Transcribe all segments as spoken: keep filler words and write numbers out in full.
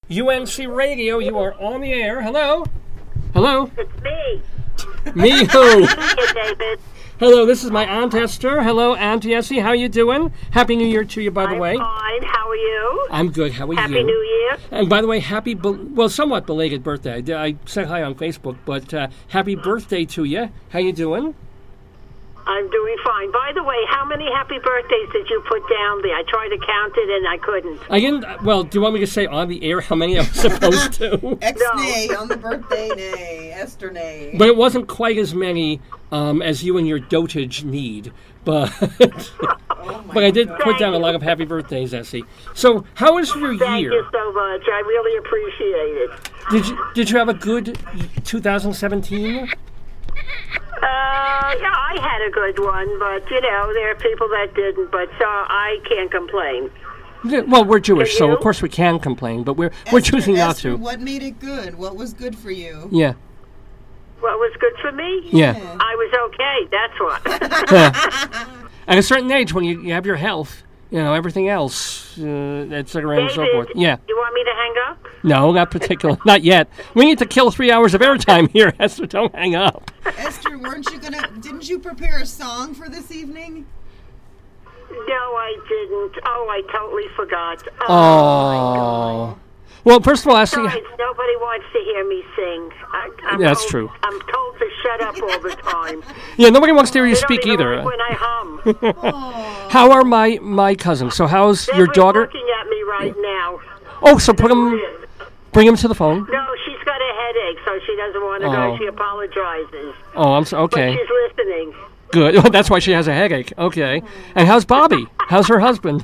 U N C Radio, you are on the air. Hello? Hello? It's me. Me who? Hey, David. Hello, this is my Aunt Esther. Hello, Auntie Essie. How you doing? Happy New Year to you, by the I'm way. fine. How are you? I'm good. How are Happy you? New Year. And by the way, happy, bel well, somewhat belated birthday. I, did- I said hi on Facebook, but uh, happy birthday to you. How you doing? I'm doing fine. By the way, how many happy birthdays did you put down there? I tried to count it and I couldn't. I didn't. Well, do you want me to say on the air how many I was supposed to? Ex-nay on the birthday nay. Esther nay. But it wasn't quite as many um, as you and your dotage need. But Oh my but I did God. put down a lot of happy birthdays, Essie. So how was your Thank year? you so much. I really appreciate it. Did you did you have a good two thousand seventeen? Uh, yeah, I had a good one, but, you know, there are people that didn't, but so I can't complain. Yeah, well, we're Jewish, Can so you? of course we can complain, but we're we're Esther, choosing not Esther, to. What made it good? What was good for you? Yeah, What was good for me? yeah. I was okay, that's what. At a certain age, when you, you have your health, you know, everything else, uh, et cetera, and so David, forth. Yeah. you want me to hang up? No, not particular. Not yet. We need to kill three hours of airtime here, Esther. Don't hang up. Esther, weren't you gonna? Didn't you prepare a song for this evening? No, I didn't. Oh, I totally forgot. Oh. Well, first of all, Essie. Besides, nobody wants to hear me sing. I, I'm Yeah, that's told, true. I'm told to shut up all the time. Yeah, nobody wants to hear you They don't speak even either. like when I hum. Oh. How are my my cousins? So how's your Deborah's daughter? looking at me right now. Oh, so put him, bring him to the phone. No, she's got a headache, so she doesn't want to Oh. go. She apologizes. Oh, I'm so, But okay. she's listening. Good. Oh, that's why she has a headache. Okay. And how's Bobby? How's her husband?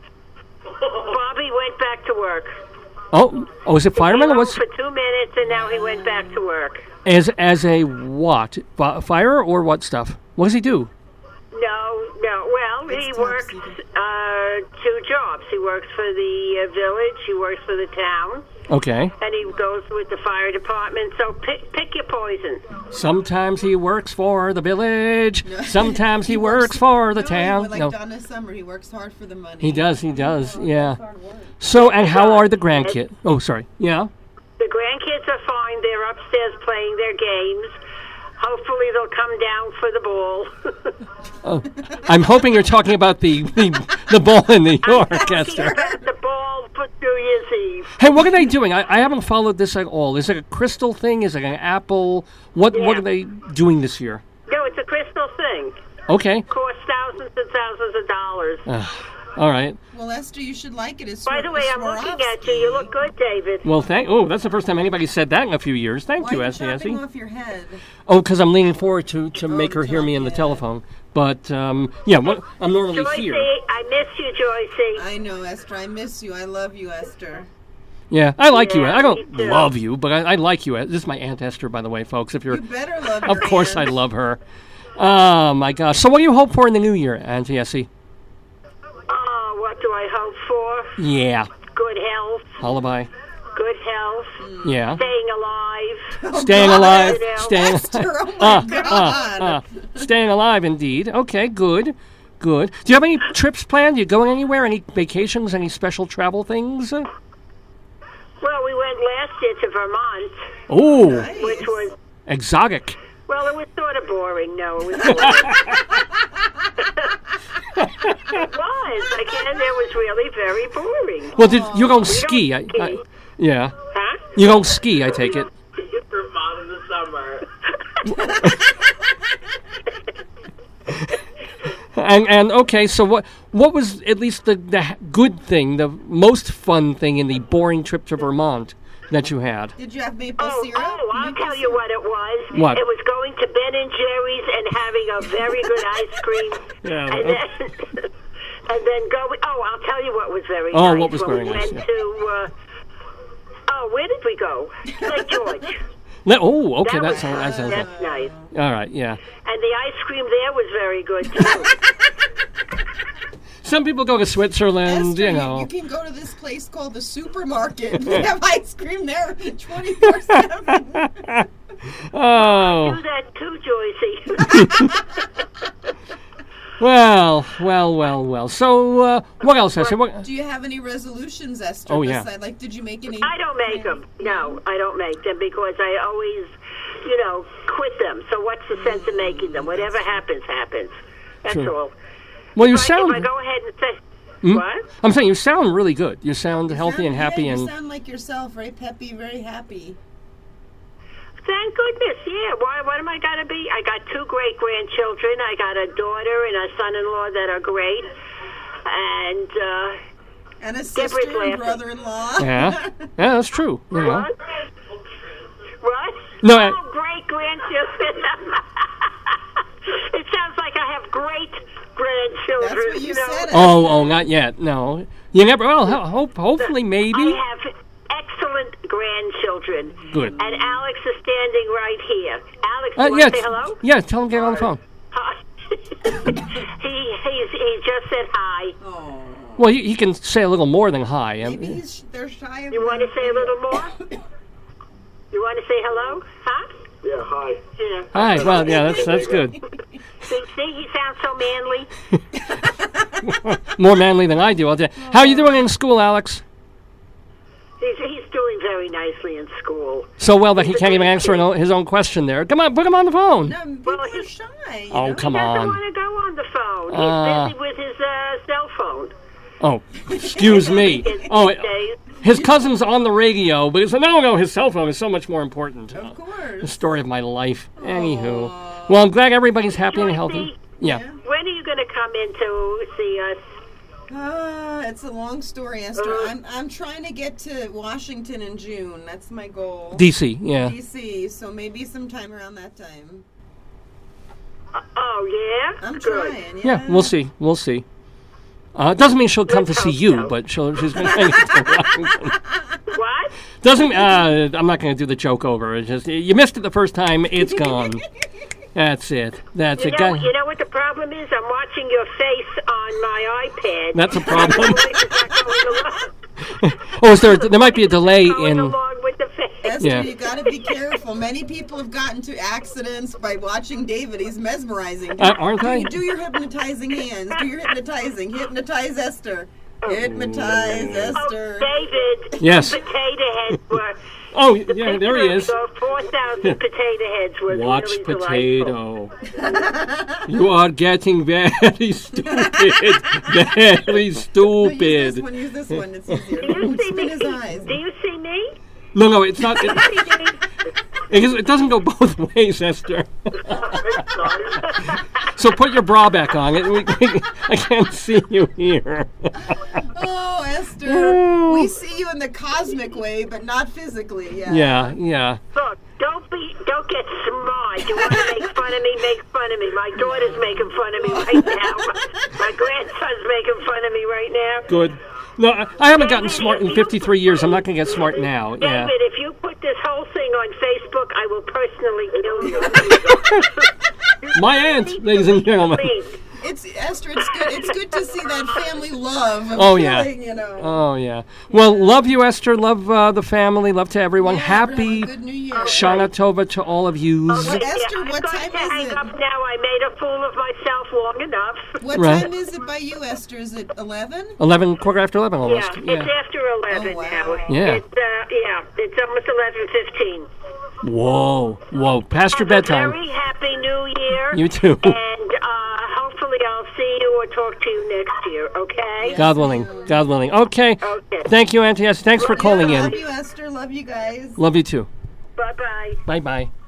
Bobby went back to work. Oh, oh, is it fireman or He what's for two minutes, and now he went back to work. as as a what? Fi- Fire or what stuff? What does he do? No, no. Well, he It's works top secret. uh, two jobs. He works for the uh, village. He works for the town. Okay. And he goes with the fire department. So pick, pick your poison. Sometimes he works for the village. Sometimes he works for the No, town. Like No, Donna Summer, he works hard for the money. he does. He does. Yeah. So, and how are the grandkids? Oh, sorry. Yeah. The grandkids are fine. They're upstairs playing their games. Hopefully they'll come down for the ball. Oh, I'm hoping you're talking about the the, the ball in New York, Talking Esther. about the ball for New Year's Eve. Hey, what are they doing? I, I haven't followed this at all. Is it a crystal thing? Is it an apple? What what Yeah. are they doing this year? No, it's a crystal thing. Okay. Costs thousands and thousands of dollars. All right. Well, Esther, you should like it. It's By the way, I'm looking at you. You look good, David. Well, thank. Oh, that's the first time anybody said that in a few years. Thank Why you, are you Essie. chopping Essie. off your head? Oh, because I'm leaning forward to, to make to her hear me talk, in the yeah. telephone. But um, yeah, what, I'm normally Joycey, here. I miss you, Joycey. I know, Esther. I miss you. I love you, Esther. Yeah, I like you. Yeah, I don't me too. love you, but I, I like you. This is my Aunt Esther, by the way, folks. If you're, You better love of your course, I aunt. love her. Oh my gosh. So, what do you hope for in the new year, Auntie Essie? Oh, what do I hope for? Yeah. Good health. Lullaby. Good health. Yeah. Staying alive. Staying God. alive. You know. Staying. Esther, oh my Ah, God. ah, ah. Staying alive, indeed. Okay, good. Good. Do you have any trips planned? You going anywhere? Any vacations? Any special travel things? Well, we went last year to Vermont, Oh, Nice. which was, exotic. well, it was sort of boring. No, it was boring. It was. Again, it was really very boring. Well, did you go ski? I, ski. I, yeah. Huh? You go ski, I take it. Vermont in the summer. And and okay, so what what was at least the, the h- good thing, the most fun thing in the boring trip to Vermont that you had? Did you have maple Oh, syrup? oh, I'll Maple tell you syrup? what it was. What? It was going to Ben and Jerry's and having a very good ice cream. Yeah, And then, and then going, oh, I'll tell you what was very Oh, nice. what was when very we nice, went yeah. to, uh, oh, where did we go? Lake George. Le- oh, okay, that was sounds that sounds. That's nice. All right, yeah. And the ice cream there was very good, too. Some people go to Switzerland, Esther, you know. you can go to this place called the supermarket. They have ice cream there twenty-four seven. Oh, Do that, too, Joycey. Well, well, well, well. So, uh, what else, Esther? What? Do you have any resolutions, Esther? Oh, yeah. beside- Like, did you make any? I don't make them. No, I don't make them because I always, you know, quit them. So what's the sense of making them? Whatever happens, happens. That's Sure. all. Well, you If I, sound. if I go ahead and say, Hmm? what? I'm saying you sound really good. You sound You healthy sound- and happy, yeah, and you sound like yourself, very peppy, very happy. Thank goodness, yeah. Why? What am I gonna be? I got two great grandchildren. I got a daughter and a son-in-law that are great, and uh, And a Deborah's sister and laughing. brother-in-law. yeah, yeah, that's true. You know. what? What? No, I- Oh, great grandchildren. It sounds like I have great grandchildren. That's what you know? said. Oh, oh, not yet. No, you never. Well, ho- hope, hopefully, maybe. I have excellent grandchildren. Good. And Alex is standing right here. Alex, Uh, you yeah, want to say t- hello? yeah. Tell him to get on the phone. Hi. he, he's, he just said hi. Oh. Well, he, he can say a little more than hi. Um, Maybe he's, they're shy of You want to say a little more? You want to say hello? Huh? Yeah, hi. Yeah. Hi. Well, yeah, that's that's good. See, see, he sounds so manly. More manly than I do. I'll tell you. How are you doing in school, Alex? He's, he's doing very nicely in school. So well that he can't even answer an- his own question there. Come on, put him on the phone. No, people Well, are he- shy. you Oh, know? come He doesn't on. want to go on the phone. He's Uh, busy with his uh, cell phone. Oh, excuse me. These Oh, days. his cousin's on the radio, but he said, no, no, his cell phone is so much more important. Of The course. story of my life. Anywho. Well, I'm glad everybody's happy and healthy. Dorothy, Yeah. When are you going to come in to see us? Ah, it's a long story, Esther. Uh, I'm I'm trying to get to Washington in June. That's my goal. D C, yeah. D C. So maybe sometime around that time. Uh, oh, yeah? I'm Good. trying. Yeah. Yeah, we'll see. We'll see. Uh, it doesn't mean she'll come to Let's see hope you, so. but she'll, she's going to Washington. What? Doesn't, uh, I'm not going to do the joke over. It's just, you missed it the first time, it's gone. That's it. That's You it. know, Guy- you know what the problem is? I'm watching your face on my iPad. That's a problem. My voice is not going along- Oh, is there, there might be a delay going in... along with the face. Esther, Yeah. you got to be careful. Many people have gotten to accidents by watching David. He's mesmerizing. Do, Uh, aren't do, they? Do your hypnoptizing hands. Do your hypnotizing. Hypnotize Esther. Hypnotize Esther. Oh, David. Yes. The potato heads were. Oh, yeah, there he is. Those four thousand potato heads were Watch really delightful. potato. You are getting very stupid. Very No, use this stupid. one. Use this one. It's easier. Do you see Spin me? his eyes. Do you see me? No, no, it's not. It, See me? it, is- it doesn't go both ways, Esther. So put your bra back on. It, we, I can't see you here. Oh, Esther. We see you in the cosmic way, but not physically. Yeah. Yeah, yeah. Look, don't be, don't get smart. You want to make fun of me? Make fun of me. My daughter's making fun of me right now. My grandson's making fun of me right now. Good. No, I, I haven't gotten smart in fifty-three years. I'm not going to get smart now. Yeah. David, if you put this whole thing on Facebook, I will personally kill you. My aunt, ladies and gentlemen. Please. It's Esther. It's good. It's good to see that family love. Of Oh, yeah. feeling, You know. Oh, yeah. Well, love you, Esther. Love uh, the family. Love to everyone. Yeah, Happy have a good New Year. Shana Tova to all of yous. Well, Yeah, Esther, I'm what going time to is hang it? up now. I made a fool of myself long enough. What Right. time is it by you, Esther? Is it eleven? eleven, quarter after eleven Yeah, almost. it's Yeah. after eleven Oh, wow. now. Yeah. It's, uh, yeah, it's almost eleven fifteen. Whoa, whoa. Past your bedtime. Very happy New Year. You too. And uh, hopefully I'll see you or talk to you next year, okay? God willing. God willing. Okay. Okay. Thank you, Auntie Esther. Thanks for calling Love in. you, Esther. Love you guys. Love you too. Bye-bye. Bye-bye.